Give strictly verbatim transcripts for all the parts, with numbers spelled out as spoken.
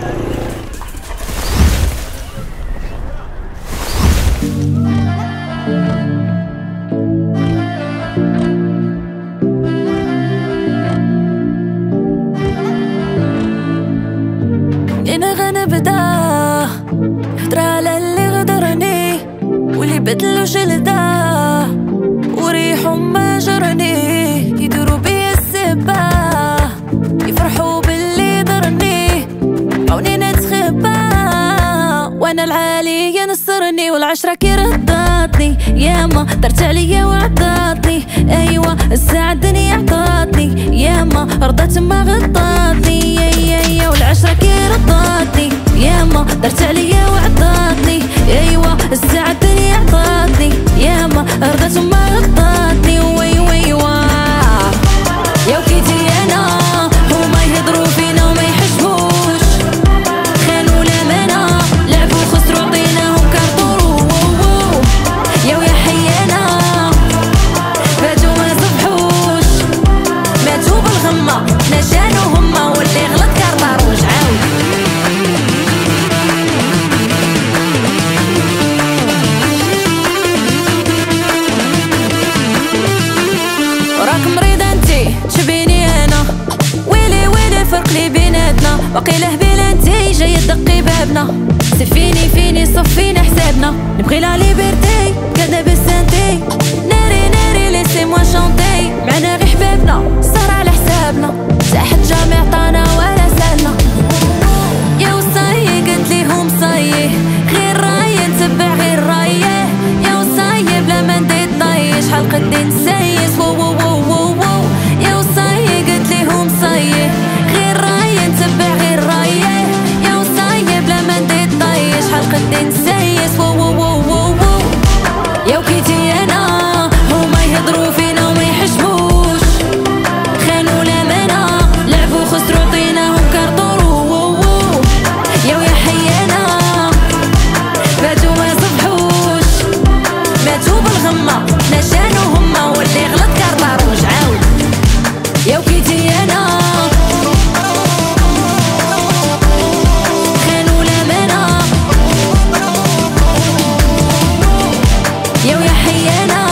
انا غنبدا هضر على اللي غدرني واللي بدلو جلده وريحو ما جرني، يديرو بيا السبه يفرحو باللي ضرني، عوني نتخبى وانا العالية نصرني، والعشرة كي رداتني ياما درت عليا وعطاتني، ايوا الساعة الدنيا عطاتني ياما رضات ما غطاتني، يا يا والعشرة كي رداتني ياما درت عليا وعطاتني، ايوا الساعة الدنيا عطاتني ياما رضات ما غطاتني، وي وي واه يا وكيتي انا هما يهضروا فينا وما يحسبوش، خانوا الامانة لعبوا خسروا عطيناهم كارطورو، يا ويا حيانا فاتوا ما صبحوش، ماتوا بالغمة نشانوا هما، واللي غلط كارطاروش عاود. راك مريضة انتي تشبيني انا، ويلي ويلي فرق لي بيناتنا، باقي لهبيل انتي جاية تدقي بابنا، سفيني فيني صفينا حسابنا، نبغي لا ليبرتي قاعدة بالسانتي، ناري ناري ليسي موا شونتي، معنا غي حبابنا صار على حسابنا، ساحت جامع عطانا ولا سالنا، يا وصايي قلت ليهم صايي غير راي نتبع غير رايه، يا وصايي بلا ما ندير طاي شحال قدي نسيس، وو وو وو وو، يا وصايي قلت ليهم صايي غير راي نتبع غير رايه، يا وصايي بلا ما ندير طاي شحال قدي نسيس، وو وو وو وو، يا وكيتي انا هما يهضروا فينا وما يحسبوش، خانوا الامانة لعبوا خسروا عطيناهم كارطورو، يا ويا حيانا فاتوا ما صبحوش، ماتوا بالغمة نشانوا هما، واللي غلط كارطاروش عاود. يا وكيتي انا خانوا الامانة، يا ويا حيانا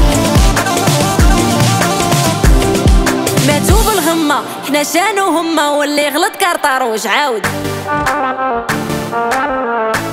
ماتوا بالغمة حنا شانو هما، واللي غلط كارطاروش عاود.